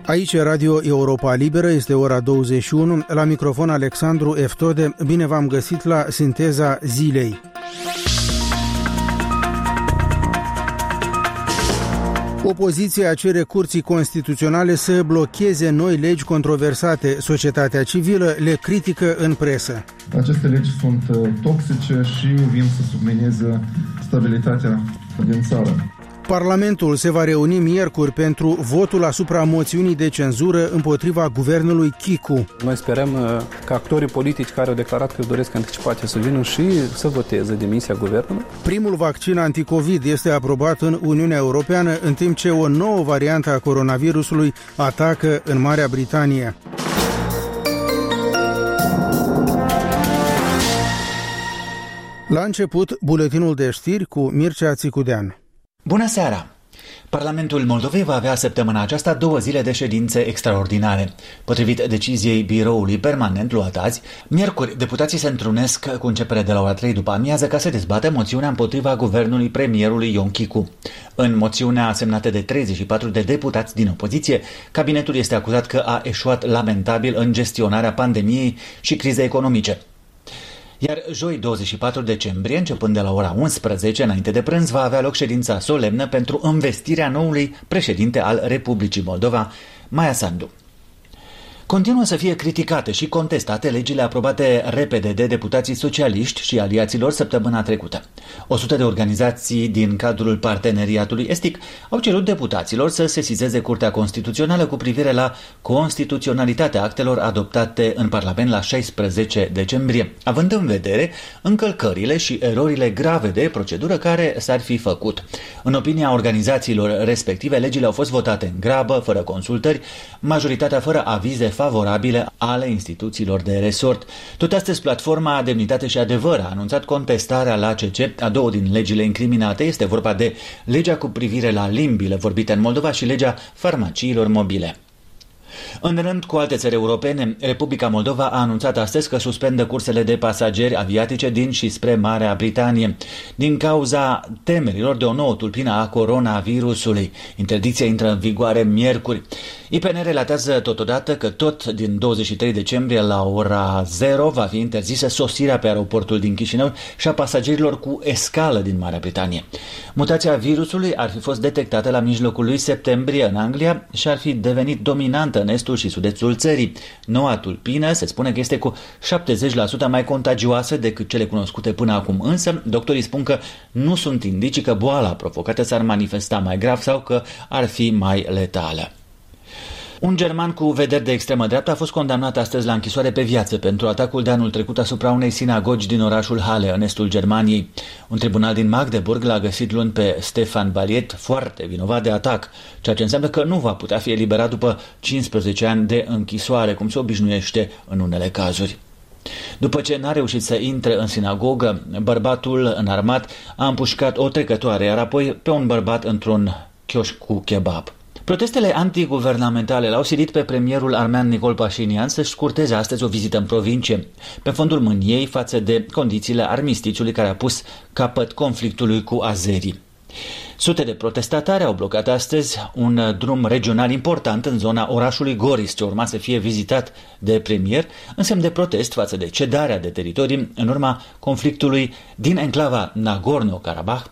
Aici e Radio Europa Liberă, este ora 21, la microfon Alexandru Eftode. Bine v-am găsit la Sinteza Zilei. Opoziția cere Curții Constituționale să blocheze noi legi controversate. Societatea civilă le critică în presă. Aceste legi sunt toxice și vin să submineze stabilitatea din țară. Parlamentul se va reuni miercuri pentru votul asupra moțiunii de cenzură împotriva guvernului Chicu. Noi sperăm că actorii politici care au declarat că își doresc anticipate să vină și să voteze demisia guvernului. Primul vaccin anticovid este aprobat în Uniunea Europeană, în timp ce o nouă variantă a coronavirusului atacă în Marea Britanie. La început, buletinul de știri cu Mircea Țicudean. Bună seara! Parlamentul Moldovei va avea săptămâna aceasta 2 zile de ședințe extraordinare. Potrivit deciziei biroului permanent luat azi, miercuri, deputații se întrunesc cu începere de la ora 3 după amiază ca să dezbată moțiunea împotriva guvernului premierului Ion Chicu. În moțiunea semnată de 34 de deputați din opoziție, cabinetul este acuzat că a eșuat lamentabil în gestionarea pandemiei și crizei economice. Iar joi 24 decembrie, începând de la ora 11 înainte de prânz, va avea loc ședința solemnă pentru învestirea noului președinte al Republicii Moldova, Maia Sandu. Continuă să fie criticate și contestate legile aprobate repede de deputații socialiști și aliaților săptămâna trecută. 100 de organizații din cadrul parteneriatului estic au cerut deputaților să sesizeze Curtea Constituțională cu privire la constituționalitatea actelor adoptate în Parlament la 16 decembrie, având în vedere încălcările și erorile grave de procedură care s-ar fi făcut. În opinia organizațiilor respective, legile au fost votate în grabă, fără consultări, majoritatea fără avize favorabile ale instituțiilor de resort. Tot astăzi, platforma Demnitate și Adevăr a anunțat contestarea la ACC a 2 din legile incriminate. Este vorba de legea cu privire la limbile vorbite în Moldova și legea farmaciilor mobile. În rând cu alte țări europene, Republica Moldova a anunțat astăzi că suspendă cursele de pasageri aviatice din și spre Marea Britanie, din cauza temerilor de o nouă tulpină a coronavirusului. Interdicția intră în vigoare miercuri. IPN relatează totodată că tot din 23 decembrie la ora 0 va fi interzisă sosirea pe aeroportul din Chișinău și a pasagerilor cu escală din Marea Britanie. Mutația virusului ar fi fost detectată la mijlocul lui septembrie în Anglia și ar fi devenit dominantă în estul și sud-estul țării. Noua tulpină se spune că este cu 70% mai contagioasă decât cele cunoscute până acum, însă doctorii spun că nu sunt indicii că boala provocată s-ar manifesta mai grav sau că ar fi mai letală. Un german cu vederi de extremă dreaptă a fost condamnat astăzi la închisoare pe viață pentru atacul de anul trecut asupra unei sinagogi din orașul Halle, în estul Germaniei. Un tribunal din Magdeburg l-a găsit luni pe Stefan Baliet foarte vinovat de atac, ceea ce înseamnă că nu va putea fi eliberat după 15 ani de închisoare, cum se obișnuiește în unele cazuri. După ce n-a reușit să intre în sinagogă, bărbatul înarmat a împușcat o trecătoare, iar apoi pe un bărbat într-un chioșc cu kebab. Protestele antiguvernamentale l-au silit pe premierul armean Nicol Pașinian să-și scurteze astăzi o vizită în provincie, pe fondul mâniei față de condițiile armistițiului care a pus capăt conflictului cu azerii. Sute de protestatari au blocat astăzi un drum regional important în zona orașului Goris, ce urma să fie vizitat de premier, în semn de protest față de cedarea de teritorii în urma conflictului din enclava Nagorno-Karabakh